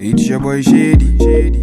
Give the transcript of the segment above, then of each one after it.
It's your boy Shady.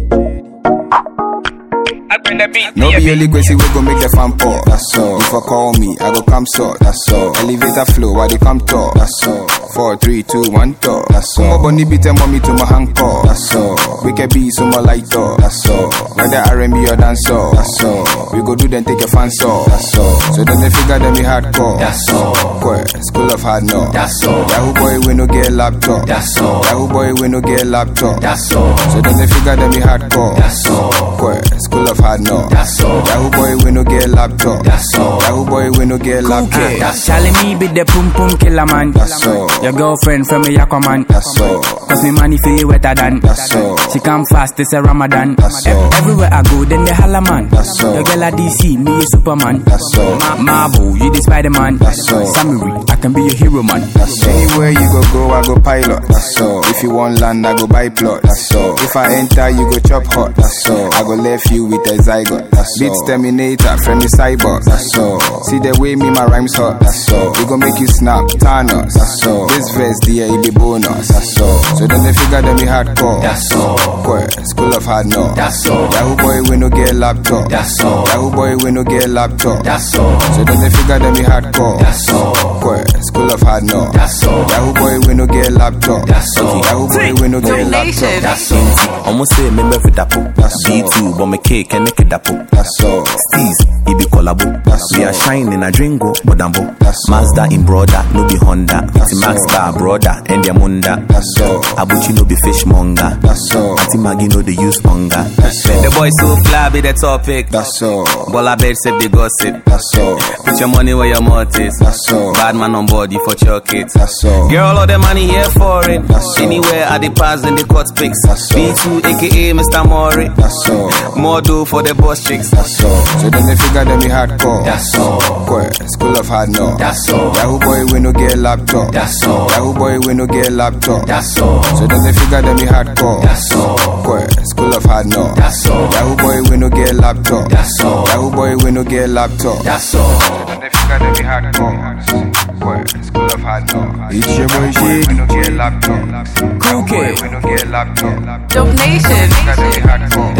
No be only Gracie we gon' make the fan pour. That's all. If you call me, I go come sort. That's all. Elevator flow, I dey come talk. That's all. 4, 3, 2, 1 talk. That's all. Come on, beat and mommy to my hand call. That's all. We can be so more light up. That's all. Whether R&B or dance all. That's all. We go do then take a fancy off. That's all. So then they figure them be hardcore. That's all. Boy, school of hard knock. That's all. Yahoo boy we no get laptop. That's all. Yahoo boy we no get laptop. That's all. So then they figure them be hardcore. That's all. Boy, school of hard knock. That's all. Yahoo boy we no get laptop. That's all. Yahoo boy we no get laptop. That's Charlie me be the pum pum killer man. That's all. Your girlfriend from me Aquaman. That's all. Cause me money feel it wetter than. That's all. She come fast, it's a Ramadan. That's all. Everywhere I go, then they holla man. That's all. Your girl a DC, me a Superman. That's all. Marvel, you the Spider-Man. That's all. Samurai, I can be your hero man. That's all. Anywhere you go, I go pilot. That's all. If you want land, I go buy plot. That's all. If I enter, you go chop hot. That's all. I go left you with a zygote. That's Beats all. Terminator, friendly cyborg. That's all. See the way me my rhymes hot. That's all. We gon' make you snap, Thanos. That's all. This verse, dear, it be bonus. That's all. So then they figure them be hardcore. That's all. Boy, school of hard knock. That's all. Yahoo boy we no get laptop. That's all. Yahoo boy we no get laptop. That's all. So then they figure them be hardcore. That's all. Boy, school of hard knock. That's all. Yahoo boy we no get laptop. That's all. Yahoo boy we no get laptop. That's all. Almost say me better dapo. That's all. B2 but me cake and make it dapo. That's all. Steez, it be collabo. That's We all. are shining a dringo, bodambo. That's all. Mazda in broader, no be Honda. That's It's Max all. Bar brother, and their munda. That's all. Abuchi no be fishmonger. That's all. Auntie Maggie no they use hunger. That's all. The boy so fly be the topic. That's all. Bola bed said they gossip. That's all. Put your money where your mouth is. That's all. Bad man on board, you for chuck it. That's all. Girl, all the money here for it. That's all. Anywhere I the pass and the cut pics. That's all. B2 aka Mr. Mori. That's all. More do for the boss chicks. That's all. So then they figure them be hardcore. That's all. Boy, school of hard knock. That's all. Yahoo boy we no get laptop. That's all. Yahoo boy we no get laptop. That's all. So then they figure them be hardcore. That's all. Boy, school of hard knock. That's all. Yahoo boy we no get laptop. That's all. Yahoo boy we no get laptop. That's all. So then they figure them be hardcore. Boy, school of hard knock. It's your boy We Shady. no get laptop. Yahoo boy we no get laptop. Dope Nation. Figure them be hardcore.